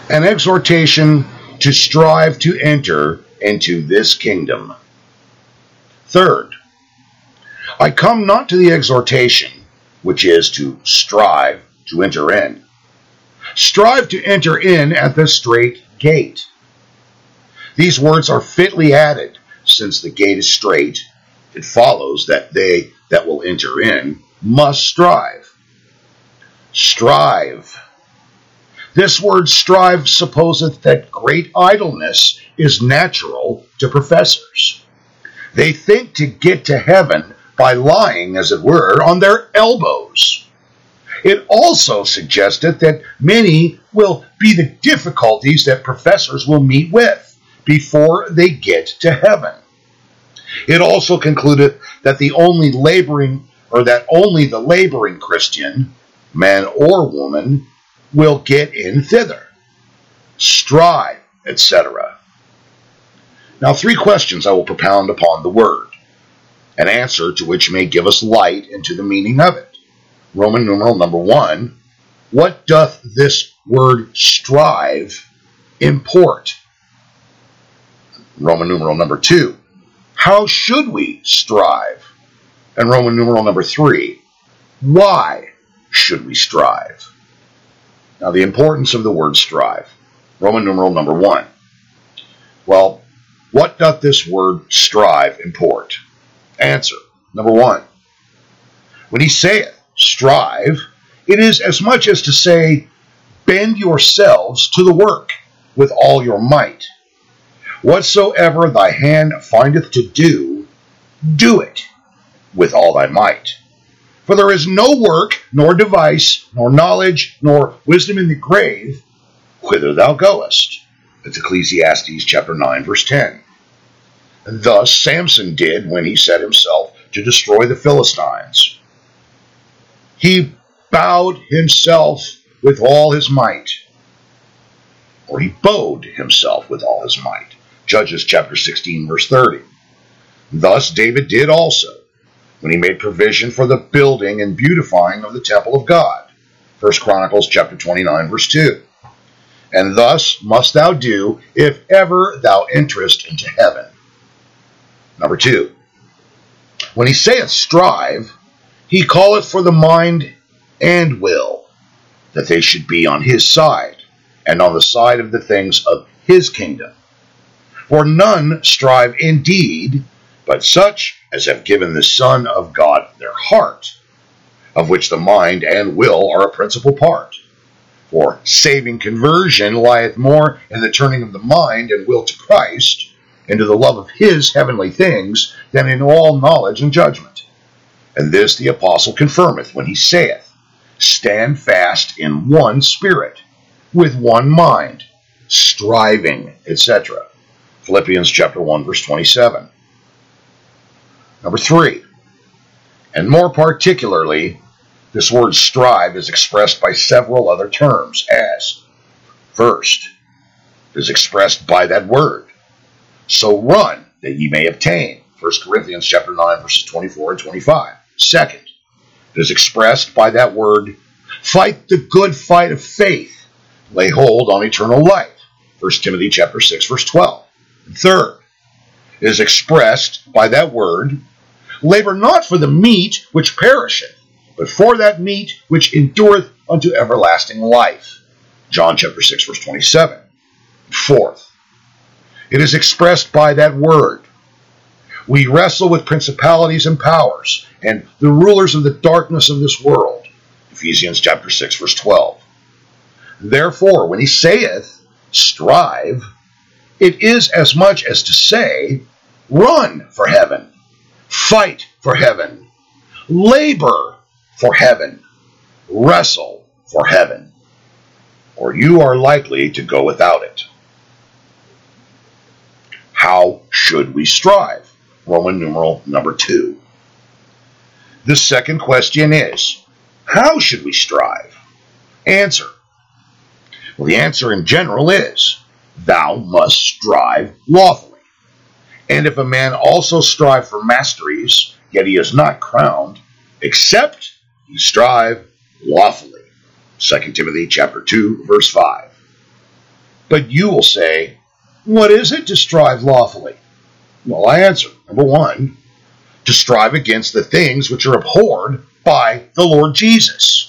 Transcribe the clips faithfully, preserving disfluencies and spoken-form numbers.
An exhortation to strive to enter into this kingdom. Third, I come not to the exhortation, which is to strive to enter in. Strive to enter in at the strait gate. These words are fitly added, since the gate is strait. It follows that they that will enter in must strive. Strive. This word strive supposeth that great idleness is natural to professors. They think to get to heaven by lying, as it were, on their elbows. It also suggested that many will be the difficulties that professors will meet with before they get to heaven. It also concluded that the only laboring, or that only the laboring Christian, man or woman, will get in thither. Strive, et cetera. Now, three questions I will propound upon the word, an answer to which may give us light into the meaning of it. Roman numeral number one, what doth this word strive import? Roman numeral number two, how should we strive? And Roman numeral number three, why should we strive? Now, the importance of the word strive. Roman numeral number one. Well, what doth this word strive import? Answer. Number one. When he saith strive, it is as much as to say, bend yourselves to the work with all your might. Whatsoever thy hand findeth to do, do it with all thy might. For there is no work, nor device, nor knowledge, nor wisdom in the grave, whither thou goest. That's Ecclesiastes chapter nine, verse ten. And thus Samson did when he set himself to destroy the Philistines. He bowed himself with all his might, or he bowed himself with all his might. Judges chapter sixteen, verse thirty. Thus David did also, when he made provision for the building and beautifying of the temple of God. First Chronicles chapter twenty-nine, verse two. And thus must thou do, if ever thou enterest into heaven. Number two, when he saith strive, he calleth for the mind and will, that they should be on his side, and on the side of the things of his kingdom. For none strive indeed, but such as have given the Son of God their heart, of which the mind and will are a principal part. For saving conversion lieth more in the turning of the mind and will to Christ, into the love of his heavenly things, than in all knowledge and judgment. And this the apostle confirmeth when he saith, stand fast in one spirit, with one mind, striving, et cetera. Philippians chapter one, verse twenty-seven. Number three, and more particularly, this word strive is expressed by several other terms, as, first, it is expressed by that word, so run that ye may obtain. First Corinthians chapter nine, verses twenty-four and twenty-five. Second, it is expressed by that word, fight the good fight of faith, lay hold on eternal life. First Timothy chapter six, verse twelve. And third, it is expressed by that word, labor not for the meat which perisheth, but for that meat which endureth unto everlasting life. John chapter six, verse twenty-seven. Fourth, it is expressed by that word, we wrestle with principalities and powers, and the rulers of the darkness of this world. Ephesians chapter six, verse twelve. Therefore, when he saith, strive, it is as much as to say, run for heaven, fight for heaven, labor for heaven, wrestle for heaven, or you are likely to go without it. How should we strive? Roman numeral number two. The second question is, how should we strive? Answer. Well, the answer in general is, thou must strive lawfully. And if a man also strive for masteries, yet he is not crowned, except he strive lawfully. Second Timothy chapter two, verse five. But you will say, what is it to strive lawfully? Well, I answer, number one, to strive against the things which are abhorred by the Lord Jesus.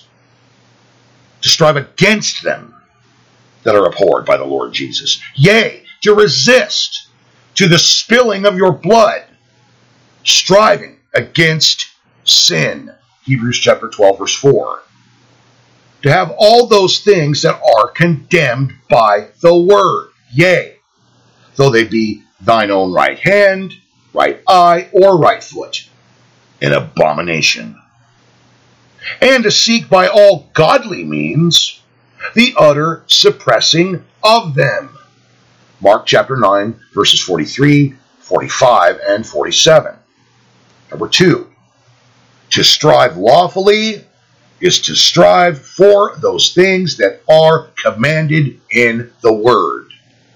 To strive against them that are abhorred by the Lord Jesus. Yea, to resist to the spilling of your blood, striving against sin. Hebrews chapter twelve, verse four. To have all those things that are condemned by the word. Yea, though they be thine own right hand, right eye, or right foot, an abomination. And to seek by all godly means the utter suppressing of them. Mark chapter nine, verses forty-three, forty-five, and forty-seven. Number two, to strive lawfully is to strive for those things that are commanded in the word.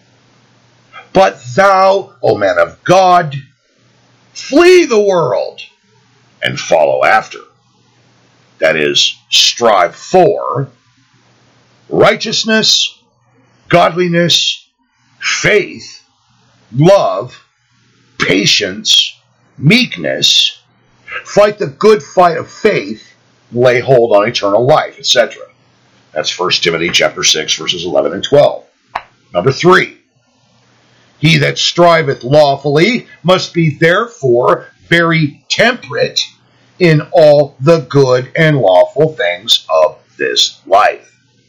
But thou, O man of God, flee the world and follow after. That is, strive for righteousness, godliness, faith, love, patience, meekness, fight the good fight of faith, lay hold on eternal life, et cetera. That's First Timothy chapter six, verses eleven and twelve. Number three, he that striveth lawfully must be therefore very temperate in all the good and lawful things of this life.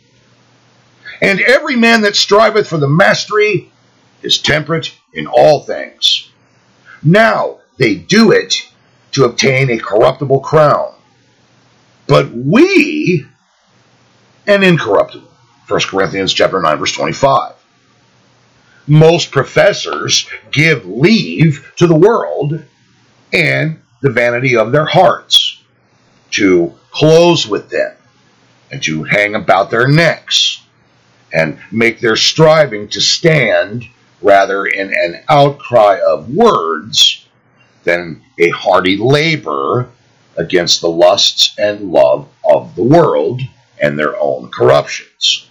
And every man that striveth for the mastery is temperate in all things. Now they do it to obtain a corruptible crown, but we an incorruptible. First Corinthians chapter nine, verse twenty-five. Most professors give leave to the world and the vanity of their hearts to close with them and to hang about their necks and make their striving to stand rather in an outcry of words than a hearty labor against the lusts and love of the world and their own corruptions.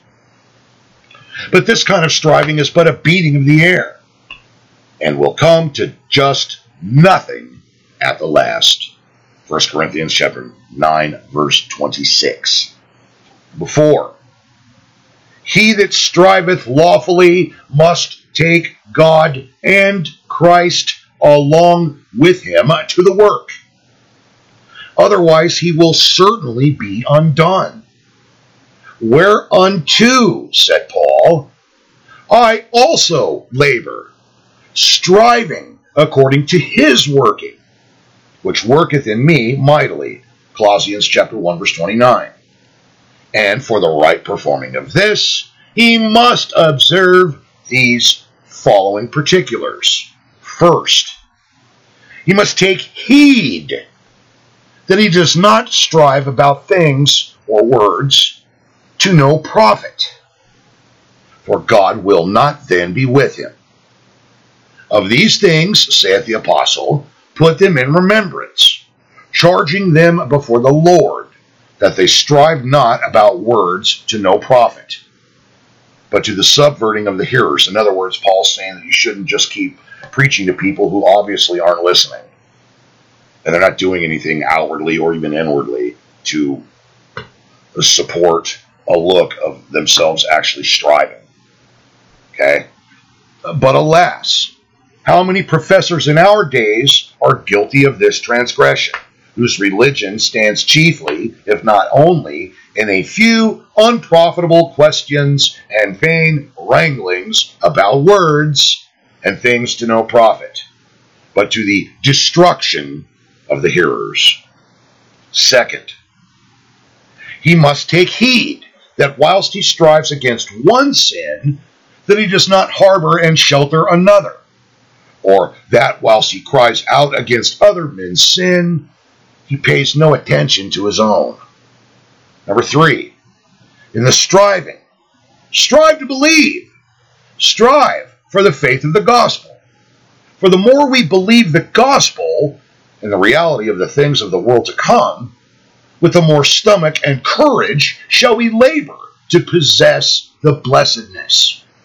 But this kind of striving is but a beating of the air, and will come to just nothing at the last. First Corinthians chapter nine, verse twenty-six. Before, he that striveth lawfully must take God and Christ along with him to the work. Otherwise he will certainly be undone. Whereunto, said Paul, I also labor, striving according to his working, which worketh in me mightily. Colossians chapter one, verse twenty-nine. And for the right performing of this, he must observe these following particulars. First, he must take heed that he does not strive about things or words to no profit, for God will not then be with him. Of these things, saith the apostle, put them in remembrance, charging them before the Lord, that they strive not about words to no profit, but to the subverting of the hearers. In other words, Paul's saying that you shouldn't just keep preaching to people who obviously aren't listening, and they're not doing anything outwardly or even inwardly to support a look of themselves actually striving. Okay? But alas, how many professors in our days are guilty of this transgression, whose religion stands chiefly, if not only, in a few unprofitable questions and vain wranglings about words and things to no profit, but to the destruction of the hearers. Second, he must take heed that whilst he strives against one sin, that he does not harbor and shelter another, or that whilst he cries out against other men's sin, he pays no attention to his own. Number three, in the striving, strive to believe. Strive for the faith of the gospel. For the more we believe the gospel and the reality of the things of the world to come, with the more stomach and courage shall we labor to possess the blessedness.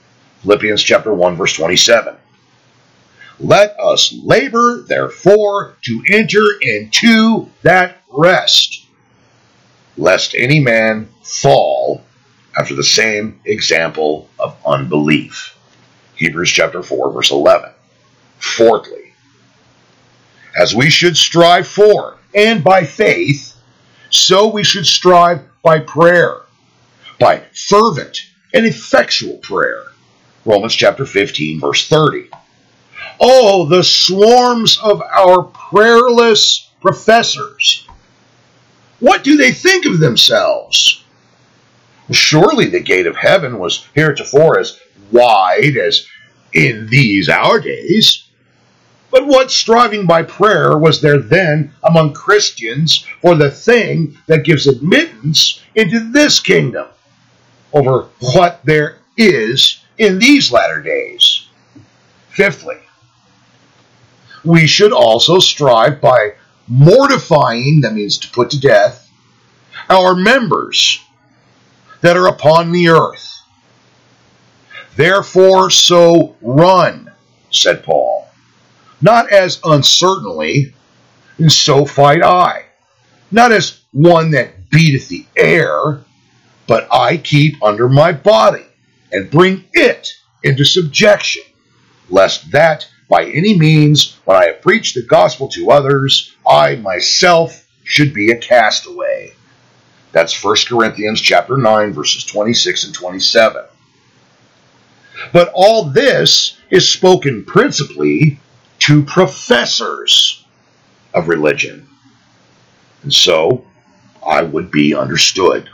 Philippians chapter one, verse twenty-seven. Let us labor, therefore, to enter into that rest, lest any man fall after the same example of unbelief. Hebrews chapter four, verse eleven. Fourthly, as we should strive for, and by faith, so we should strive by prayer, by fervent and effectual prayer. Romans chapter fifteen, verse thirty. Oh, the swarms of our prayerless professors. What do they think of themselves? Surely the gate of heaven was heretofore as wide as in these our days. But what striving by prayer was there then among Christians for the thing that gives admittance into this kingdom over what there is in these latter days? Fifthly, we should also strive by mortifying, that means to put to death, our members that are upon the earth. Therefore so run, said Paul, not as uncertainly, and so fight I, not as one that beateth the air, but I keep under my body, and bring it into subjection, lest that by any means, when I have preached the gospel to others, I myself should be a castaway. That's First Corinthians chapter nine, verses twenty-six and twenty-seven. But all this is spoken principally to professors of religion. And so, I would be understood.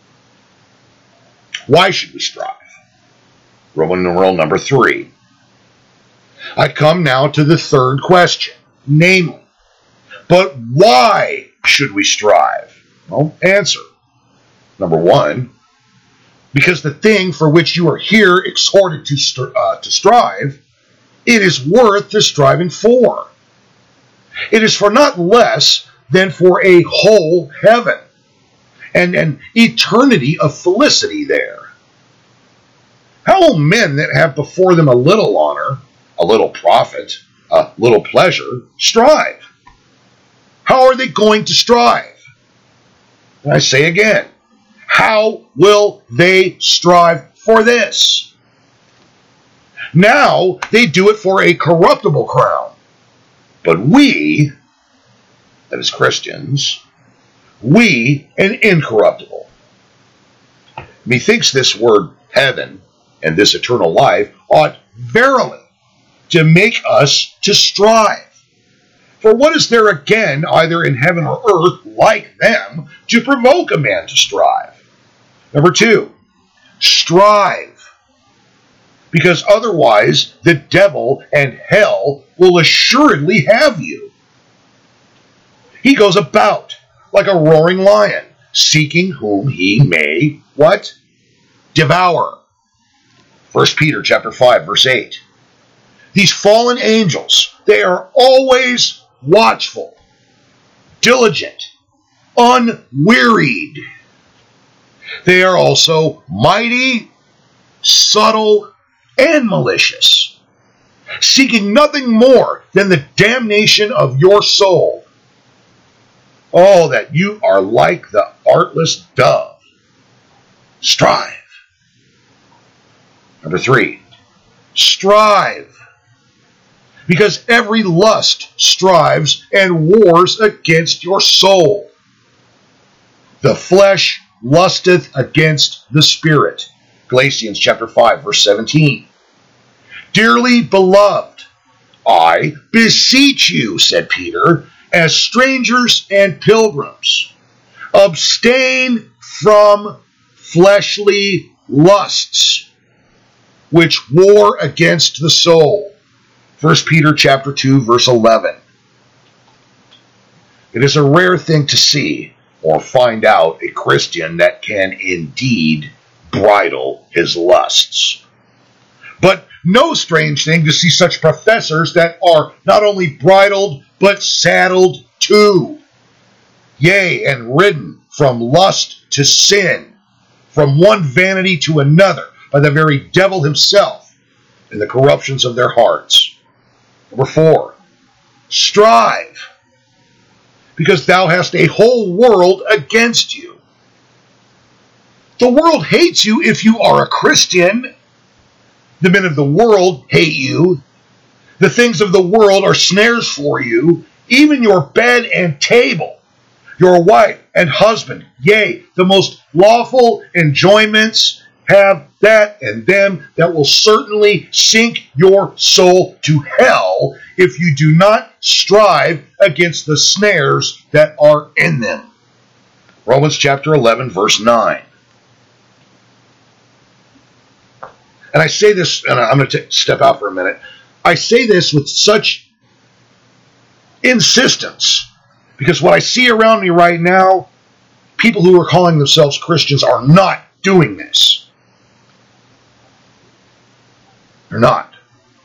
Why should we strive? Roman numeral number three. I come now to the third question, namely, but why should we strive? Well, answer. Number one, because the thing for which you are here exhorted to, st- uh, to strive, it is worth the striving for. It is for not less than for a whole heaven and an eternity of felicity there. How will men that have before them a little honor, a little profit, a little pleasure, strive? How are they going to strive? And I say again, how will they strive for this? Now they do it for a corruptible crown. But we, that is Christians, we an incorruptible. Methinks this word heaven and this eternal life ought verily to make us to strive. For what is there again, either in heaven or earth, like them, to provoke a man to strive? Number two, strive. Because otherwise the devil and hell will assuredly have you. He goes about like a roaring lion, seeking whom he may, what? Devour. First Peter chapter five, verse eight. These fallen angels, they are always watchful, diligent, unwearied. They are also mighty, subtle, and malicious, seeking nothing more than the damnation of your soul. Oh, that you are like the artless dove. Strive. Number three, strive. Because every lust strives and wars against your soul. The flesh lusteth against the spirit. Galatians chapter five, verse seventeen. Dearly beloved, I beseech you, said Peter, as strangers and pilgrims, abstain from fleshly lusts, which war against the soul. First Peter chapter two, verse eleven. It is a rare thing to see or find out a Christian that can indeed bridle his lusts. But no strange thing to see such professors that are not only bridled, but saddled too. Yea, and ridden from lust to sin, from one vanity to another, by the very devil himself, in the corruptions of their hearts. Number four, strive, because thou hast a whole world against you. The world hates you if you are a Christian. The men of the world hate you. The things of the world are snares for you, even your bed and table, your wife and husband, yea, the most lawful enjoyments have that and them that will certainly sink your soul to hell if you do not strive against the snares that are in them. Romans chapter eleven, verse nine. And I say this, and I'm going to step out for a minute. I say this with such insistence because what I see around me right now, people who are calling themselves Christians are not doing this. They're not.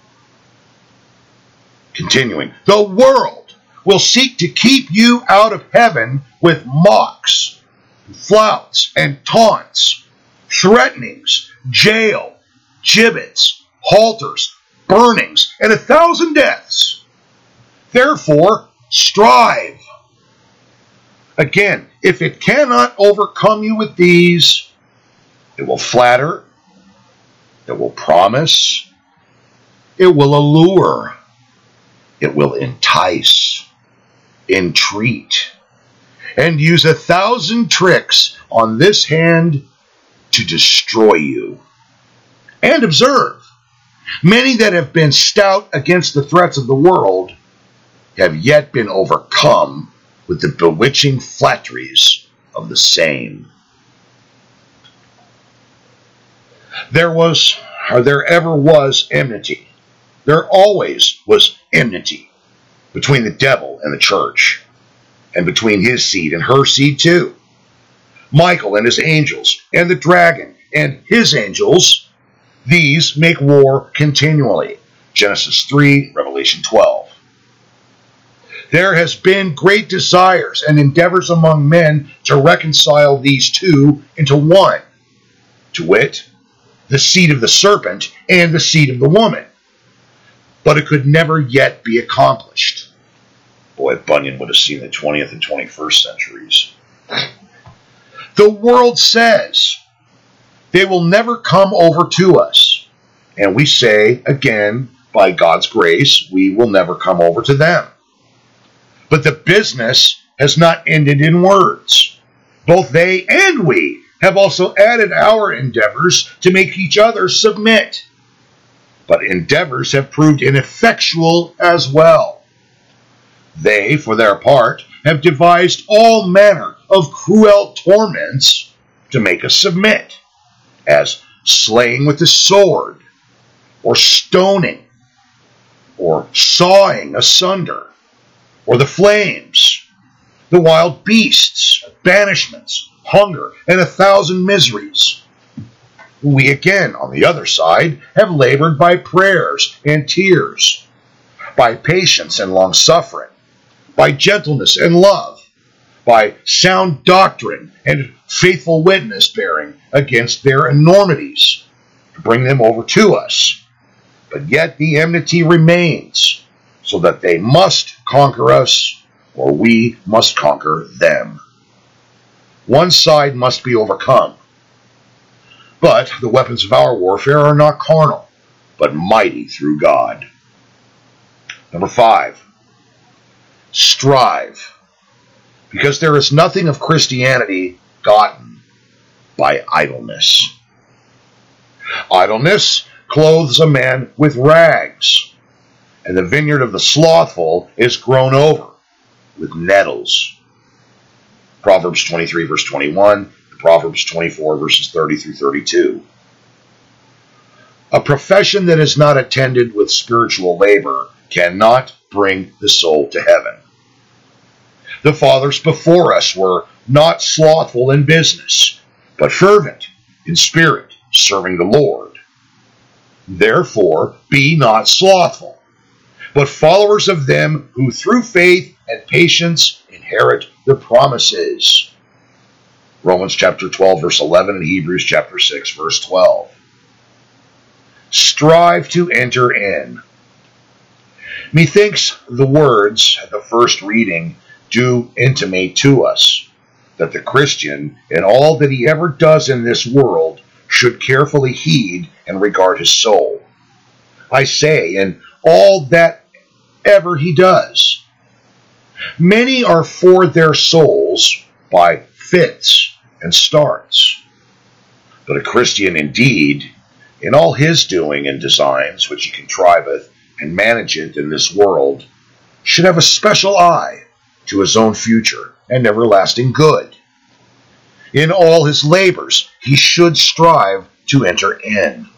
Continuing. The world will seek to keep you out of heaven with mocks, flouts, and taunts, threatenings, jail, gibbets, halters, burnings, and a thousand deaths. Therefore, strive. Again, if it cannot overcome you with these, it will flatter, it will promise, it will allure, it will entice, entreat, and use a thousand tricks on this hand to destroy you. And observe, many that have been stout against the threats of the world have yet been overcome with the bewitching flatteries of the same. There was, or there ever was, enmity. There always was enmity between the devil and the church, and between his seed and her seed too. Michael and his angels, and the dragon and his angels, these make war continually. Genesis three, Revelation twelve. There has been great desires and endeavors among men to reconcile these two into one, to wit, the seed of the serpent and the seed of the woman. But it could never yet be accomplished. Boy, if Bunyan would have seen the twentieth and twenty-first centuries. The world says they will never come over to us. And we say, again, by God's grace, we will never come over to them. But the business has not ended in words. Both they and we have also added our endeavors to make each other submit. But endeavors have proved ineffectual as well. They, for their part, have devised all manner of cruel torments to make us submit, as slaying with the sword, or stoning, or sawing asunder, or the flames, the wild beasts, banishments, hunger, and a thousand miseries. We again, on the other side, have labored by prayers and tears, by patience and long-suffering, by gentleness and love, by sound doctrine and faithful witness bearing against their enormities, to bring them over to us. But yet the enmity remains, so that they must conquer us, or we must conquer them. One side must be overcome. But the weapons of our warfare are not carnal, but mighty through God. Number five, strive, because there is nothing of Christianity gotten by idleness. Idleness clothes a man with rags, and the vineyard of the slothful is grown over with nettles. Proverbs twenty-three, verse twenty-one, and Proverbs twenty-four, verses thirty through thirty-two. A profession that is not attended with spiritual labor cannot bring the soul to heaven. The fathers before us were not slothful in business, but fervent in spirit, serving the Lord. Therefore, be not slothful, but followers of them who through faith and patience inherit the promises. Romans chapter twelve, verse eleven, and Hebrews chapter six, verse twelve. strive to enter in. Methinks the words at the first reading do intimate to us that the Christian, in all that he ever does in this world, should carefully heed and regard his soul. I say, in all that ever he does. Many are for their souls by fits and starts. But a Christian indeed, in all his doing and designs which he contriveth and manageth in this world, should have a special eye to his own future and everlasting good. In all his labors he should strive to enter in.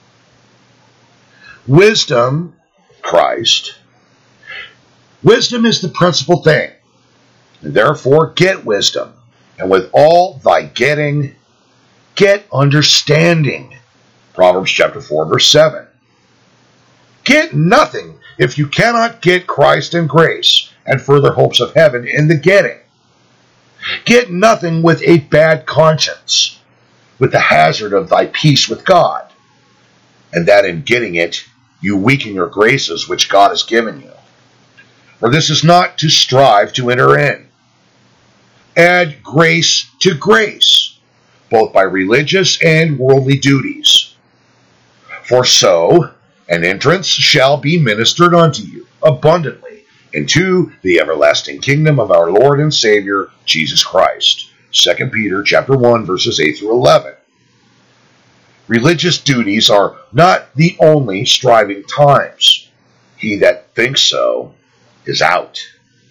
Wisdom, Christ, wisdom is the principal thing, and therefore get wisdom, and with all thy getting, get understanding. Proverbs chapter four, verse seven. Get nothing if you cannot get Christ and grace and further hopes of heaven in the getting. Get nothing with a bad conscience, with the hazard of thy peace with God, and that in getting it you weaken your graces which God has given you. For this is not to strive to enter in. Add grace to grace, both by religious and worldly duties. For so an entrance shall be ministered unto you abundantly into the everlasting kingdom of our Lord and Savior, Jesus Christ. Second Peter chapter one, verses eight through eleven. Religious duties are not the only striving times. He that thinks so is out.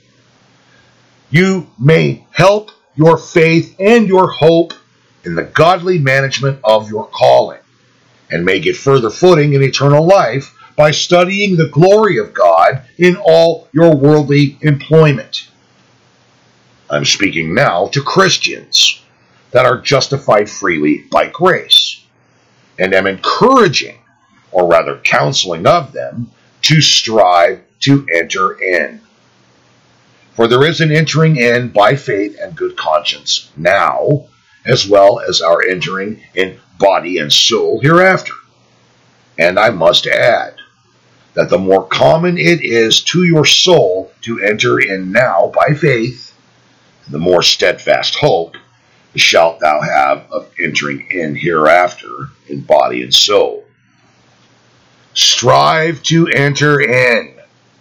You may help your faith and your hope in the godly management of your calling, and may get further footing in eternal life by studying the glory of God in all your worldly employment. I'm speaking now to Christians that are justified freely by grace, and am encouraging, or rather counseling of them, to strive to enter in. For there is an entering in by faith and good conscience now, as well as our entering in body and soul hereafter. And I must add that the more common it is to your soul to enter in now by faith, the more steadfast hope shalt thou have of entering in hereafter in body and soul. Strive to enter in.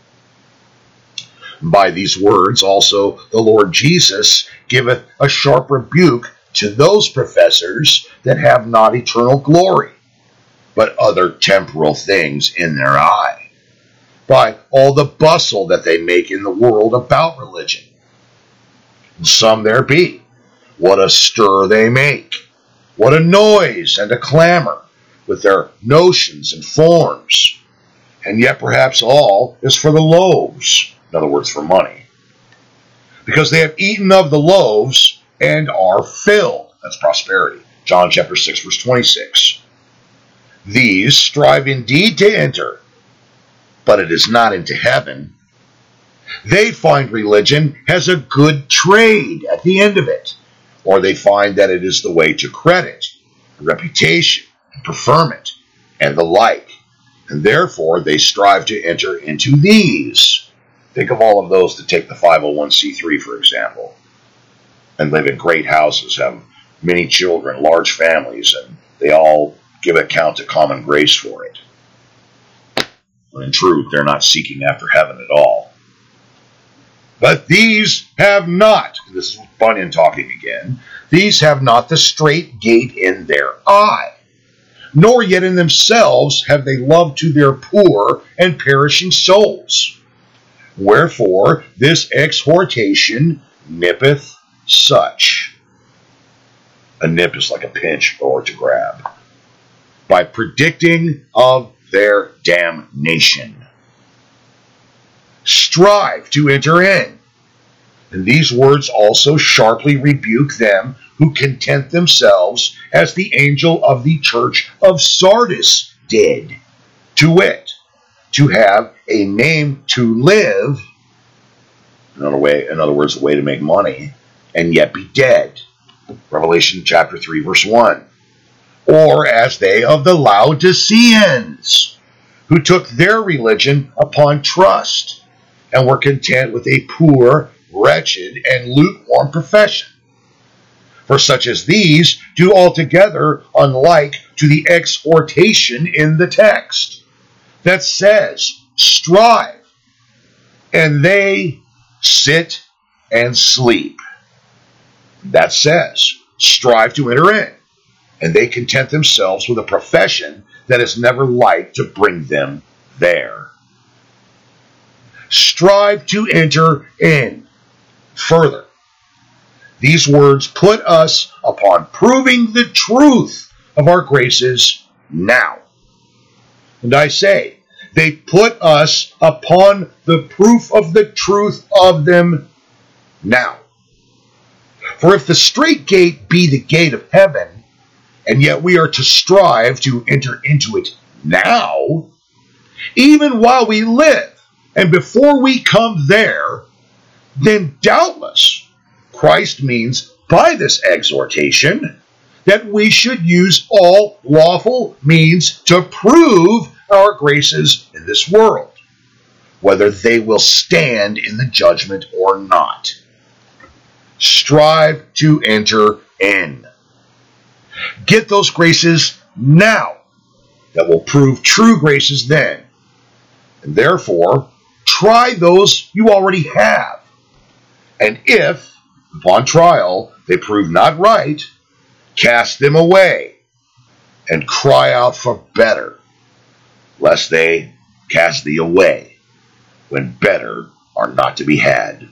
By these words also the Lord Jesus giveth a sharp rebuke to those professors that have not eternal glory, but other temporal things in their eye, by all the bustle that they make in the world about religion. And some there be, what a stir they make, what a noise and a clamor with their notions and forms, and yet perhaps all is for the loaves, in other words, for money, because they have eaten of the loaves and are filled. That's prosperity. John chapter six, verse twenty-six. These strive indeed to enter, but it is not into heaven. They find religion has a good trade at the end of it, or they find that it is the way to credit, reputation, and preferment, and the like, and therefore they strive to enter into these. Think of all of those that take the five oh one c three, for example, and live in great houses, have many children, large families, and they all give account to common grace for it. When in truth, they're not seeking after heaven at all. But these have not, this is Bunyan talking again, these have not the straight gate in their eye, nor yet in themselves have they love to their poor and perishing souls. Wherefore this exhortation nippeth such. A nip is like a pinch or to grab. By predicting of their damnation. Strive to enter in. And these words also sharply rebuke them who content themselves as the angel of the church of Sardis did, to wit, to have a name to live, another way, in other words, a way to make money, and yet be dead. Revelation chapter three, verse one. or as they of the Laodiceans, who took their religion upon trust, and were content with a poor, wretched, and lukewarm profession. For such as these do altogether unlike to the exhortation in the text that says, strive, and they sit and sleep. That says, strive to enter in, and they content themselves with a profession that is never like to bring them there. Strive to enter in. Further, these words put us upon proving the truth of our graces now. And I say, they put us upon the proof of the truth of them now. For if the strait gate be the gate of heaven, and yet we are to strive to enter into it now, even while we live, and before we come there, then doubtless Christ means by this exhortation that we should use all lawful means to prove our graces in this world, whether they will stand in the judgment or not. Strive to enter in. Get those graces now that will prove true graces then. And therefore, try those you already have. And if, upon trial, they prove not right, cast them away and cry out for better, lest they cast thee away when better are not to be had.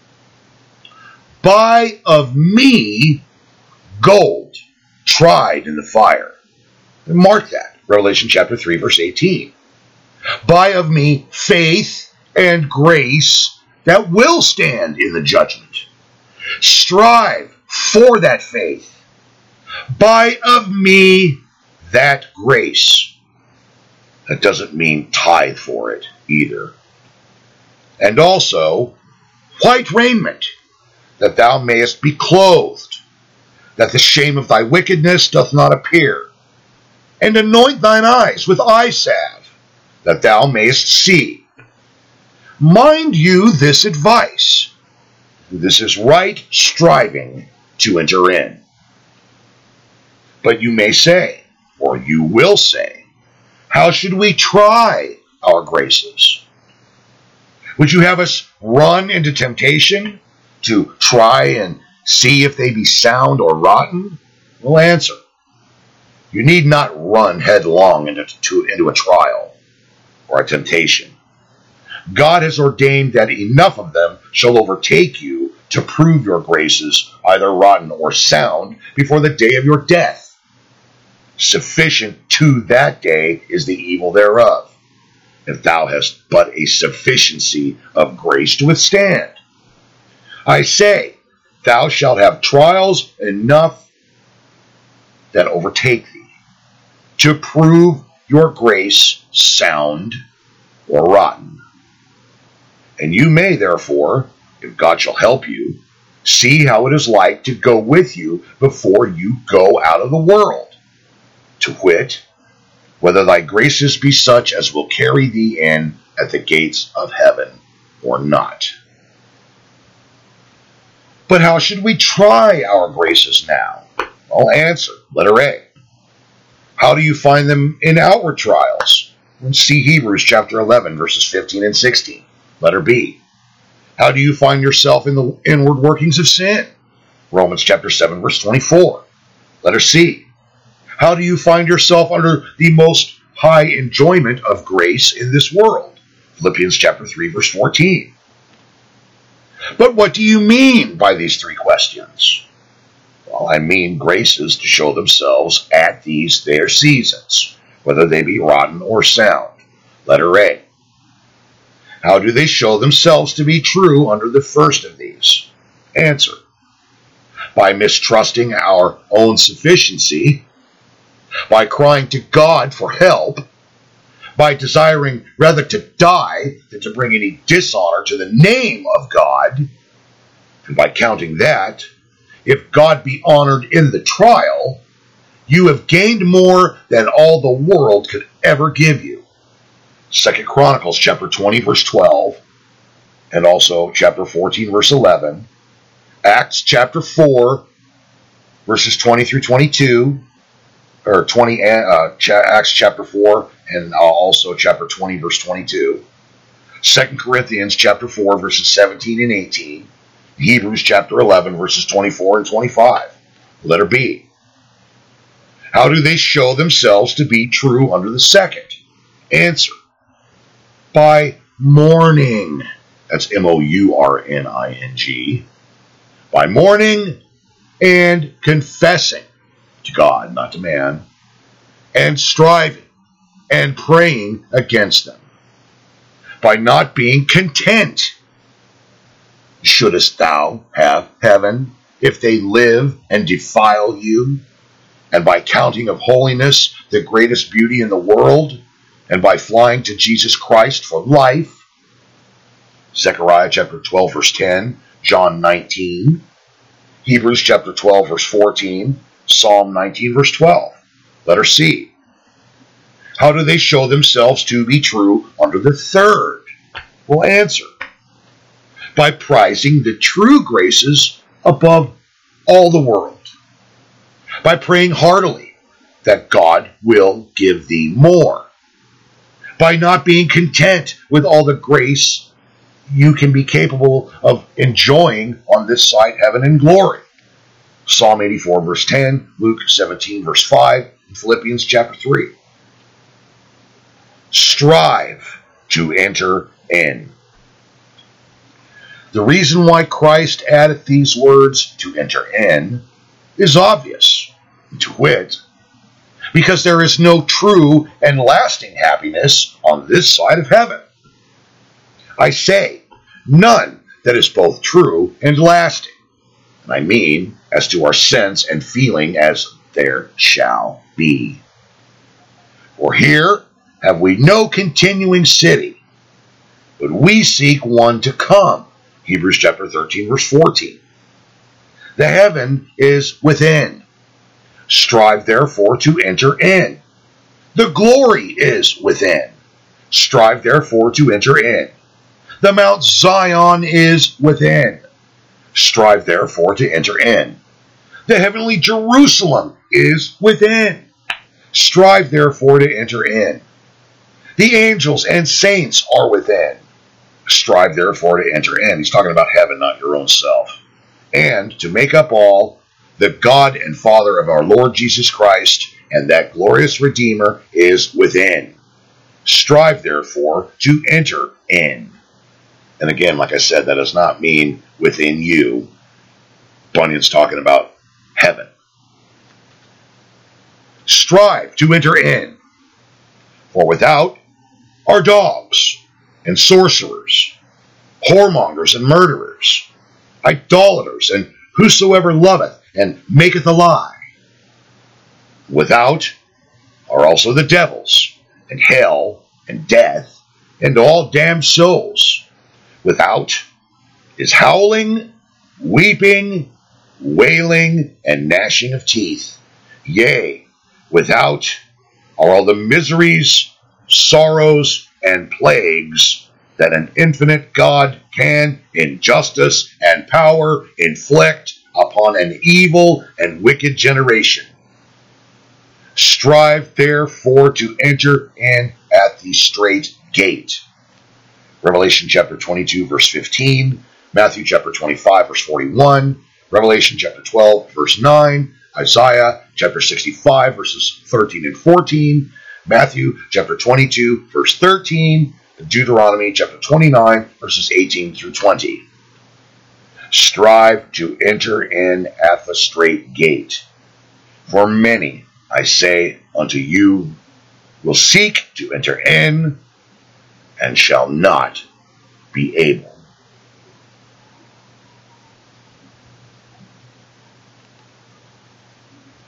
Buy of me gold tried in the fire. And mark that, Revelation chapter three, verse eighteen. Buy of me faith and grace that will stand in the judgment. Strive for that faith. Buy of me that grace. That doesn't mean tithe for it either. And also, white raiment, that thou mayest be clothed, that the shame of thy wickedness doth not appear. And anoint thine eyes with eye salve, that thou mayest see. Mind you this advice. This is right striving to enter in. But you may say, or you will say, how should we try our graces? Would you have us run into temptation to try and see if they be sound or rotten? We'll answer. You need not run headlong into, to, into a trial or a temptation. God has ordained that enough of them shall overtake you to prove your graces, either rotten or sound, before the day of your death. Sufficient to that day is the evil thereof, if thou hast but a sufficiency of grace to withstand. I say, thou shalt have trials enough that overtake thee, to prove your grace sound or rotten. And you may, therefore, if God shall help you, see how it is like to go with you before you go out of the world, to wit, whether thy graces be such as will carry thee in at the gates of heaven or not. But how should we try our graces now? I'll answer. Letter A. How do you find them in outward trials? See Hebrews chapter eleven, verses fifteen and sixteen. Letter B. How do you find yourself in the inward workings of sin? Romans chapter seven, verse twenty-four. Letter C. How do you find yourself under the most high enjoyment of grace in this world? Philippians chapter three, verse fourteen. But what do you mean by these three questions? Well, I mean graces to show themselves at these their seasons, whether they be rotten or sound. Letter A. How do they show themselves to be true under the first of these? Answer. By mistrusting our own sufficiency, by crying to God for help, by desiring rather to die than to bring any dishonor to the name of God, and by counting that, if God be honored in the trial, you have gained more than all the world could ever give you. Second Chronicles chapter twenty, verse twelve, and also chapter fourteen, verse eleven. Acts chapter four, verses twenty through twenty-two, or twenty, uh, Acts chapter four, and also chapter twenty, verse twenty-two. Second Corinthians chapter four, verses seventeen and eighteen. Hebrews chapter eleven, verses twenty-four and twenty-five. Letter B. How do they show themselves to be true under the second? Answer. By mourning. That's M O U R N I N G. By mourning and confessing to God, not to man, and striving and praying against them. By not being content. Shouldest thou have heaven if they live and defile you? And by counting of holiness the greatest beauty in the world, and by flying to Jesus Christ for life. Zechariah chapter twelve, verse ten, John nineteen, Hebrews chapter twelve, verse fourteen, Psalm nineteen, verse twelve. Letter C. How do they show themselves to be true under the third? We'll answer. By prizing the true graces above all the world. By praying heartily that God will give thee more. By not being content with all the grace you can be capable of enjoying on this side heaven and glory. Psalm eighty-four, verse ten, Luke seventeen, verse five, and Philippians chapter three. Strive to enter in. The reason why Christ added these words, to enter in, is obvious, to wit, because there is no true and lasting happiness on this side of heaven. I say, none that is both true and lasting. And I mean, as to our sense and feeling, as there shall be. For here have we no continuing city, but we seek one to come. Hebrews chapter thirteen, verse fourteen. The heaven is within. Strive therefore to enter in. The glory is within. Strive therefore to enter in. The Mount Zion is within. Strive therefore to enter in. The heavenly Jerusalem is within. Strive therefore to enter in. The angels and saints are within. Strive therefore to enter in. He's talking about heaven, not your own self. And to make up all, the God and Father of our Lord Jesus Christ and that glorious Redeemer is within. Strive therefore to enter in. And again, like I said, that does not mean within you. Bunyan's talking about heaven. Strive to enter in. For without are dogs and sorcerers, whoremongers and murderers, idolaters, and whosoever loveth and maketh a lie. Without are also the devils, and hell, and death, and all damned souls. Without is howling, weeping, wailing, and gnashing of teeth. Yea, without are all the miseries, sorrows, and plagues that an infinite God can, in justice and power, inflict upon an evil and wicked generation. Strive therefore to enter in at the strait gate. Revelation chapter twenty-two, verse fifteen, Matthew chapter twenty-five, verse forty-one, Revelation chapter twelve, verse nine, Isaiah chapter sixty-five, verses thirteen and fourteen, Matthew chapter twenty-two, verse thirteen, Deuteronomy chapter twenty-nine, verses eighteen through twenty. Strive to enter in at the strait gate. For many, I say unto you, will seek to enter in, and shall not be able.